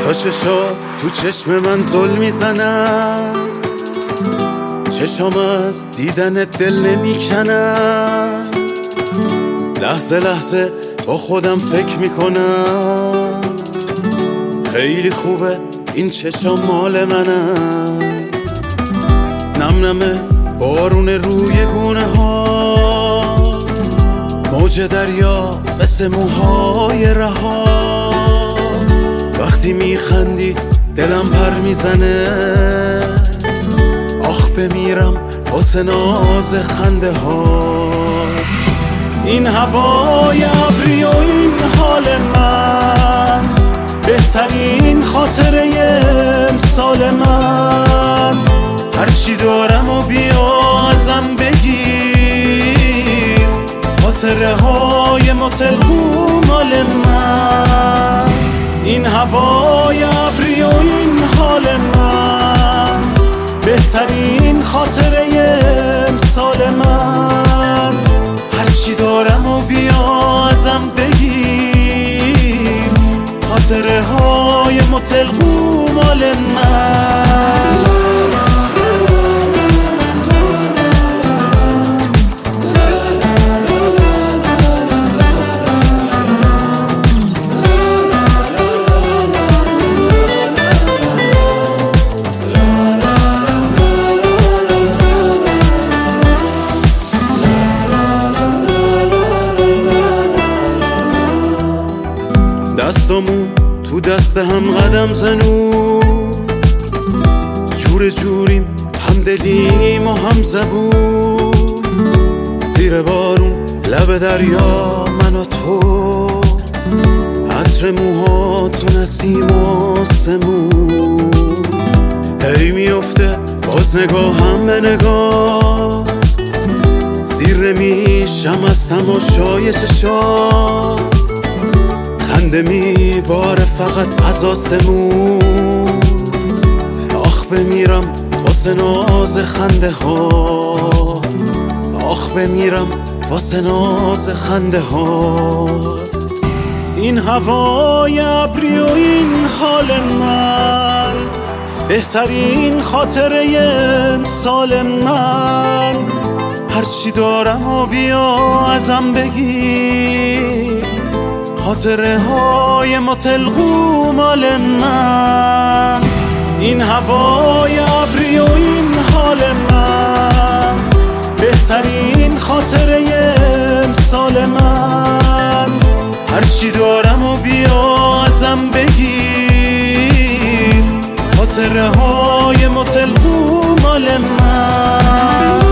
تا چشا تو چشم من ظلم میزنن، چشام از دیدن دل نمیکنن. لحظه لحظه با خودم فکر میکنم خیلی خوبه این چشام مال منن. نم نمه بارون روی گونه ها، موج دریا مثل موهای رهات. وقتی میخندی دلم پر میزنه، آخ بمیرم واسه ناز خنده هات. این هوای ابری و این حال من، بهترین خاطره امسال من. هرچی دارم و بیا ازم بگیر، خاطره های متلقو مال من. این هوای ابری و این حال من، بهترین خاطره امسال من. هرچی دارم و بیا ازم بگیر، خاطره های متلقو مال من. دستامون تو دست هم قدم زنون، جور جوریم هم دلیم و هم زبون. زیر بارون لب دریا من و تو، عطر موهاتو نسیم آسمون. هی میفته باز نگاهم به نگاه، زیر میشم از تماشای چشات. خنده میباره فقط از آسمون، آخ بمیرم واسه ناز خنده ها. آخ بمیرم واسه ناز خنده ها. این هوای ابری و این حال من، بهترین خاطره امسال من. هرچی دارم و بیا ازم بگیر، خاطره های متلقو مال من. این هوای ابری و این حال من، بهترین خاطره امسال من. هرچی دارم و بیا ازم بگیر، خاطره های متلقو مال من.